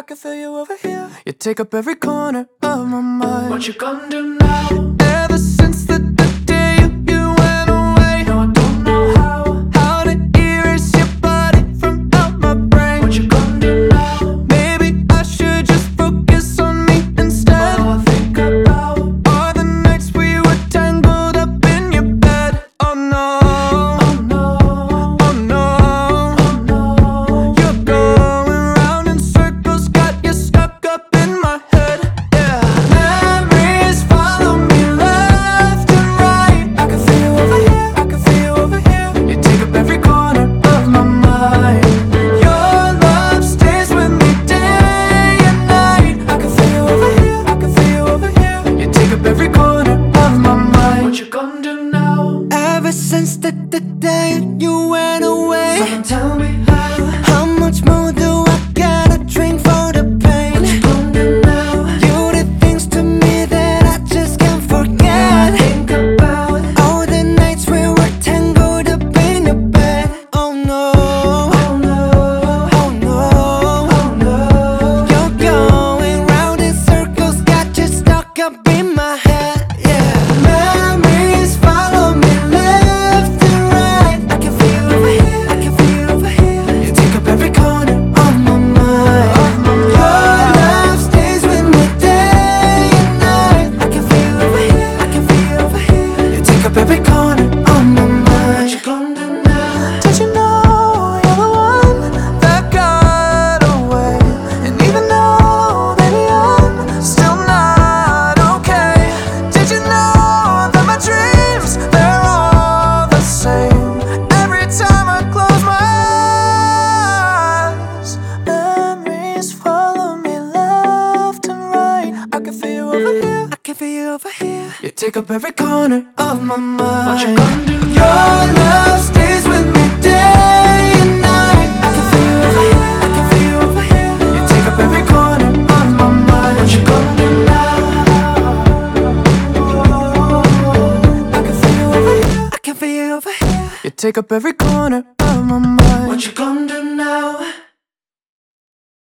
can feel you over here. You take up every corner of my mind. What you gonna do now? Ever since the day you went away, No, I don't know how to erase your body from out my brain. What you gonna do now? Maybe I should just focus on me instead. All I think about Are the nights we were tangled up in your bed. Oh no, oh no, oh no, oh no. you're going round in circles, got you stuck up in my head. Yeah, memories follow me left and right. I can feel you over here, I can feel you over here. You take up every corner of my mind. Your love stays with me day and night. I can feel you over here, I can feel you over here. You take up every corner of my mind. What you gonna do now? Ever since the day you went away, Someone tell me how much more do I gotta drink for the pain? what you gonna do now? You did things to me that I just can't forget. Think about All the nights we were tangled up in your bed. Oh no, oh no, oh no, oh no. you're going round in circles, got you stuck up in my head. Yeah, memories follow me left and right. I can feel you over here, I can feel you over here. You take up every corner of my mind. Your love stays with me day and night. I can feel you over here, I can feel you over here. You take up every corner of my What mind. you gonna do now? Did you know you're the one that got away? And even though, baby, I'm still not okay. Did you know that my dreams, they're all the same? Every time I close my eyes, memories follow me left and right. I can feel you over here, I can feel you over here. You take up every corner of my mind. What you gonna do? Your love stays with me day and night. I can feel you over here, I can feel you over here. You take up every corner of my mind. What you gonna do now? I can feel you over here, I can feel you over here. You take up every corner of my mind. What you gonna do now?